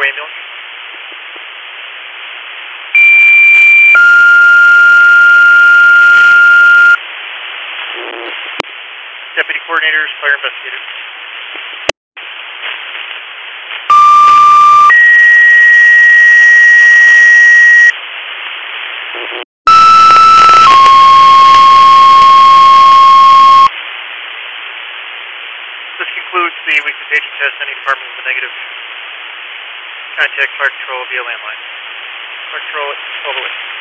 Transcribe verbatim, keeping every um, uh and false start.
Highway ambulance. Deputy coordinators, fire investigators. This concludes the weekly paging test. Any department with a negative, contact fire control via landline. Fire control at twelve oh eight.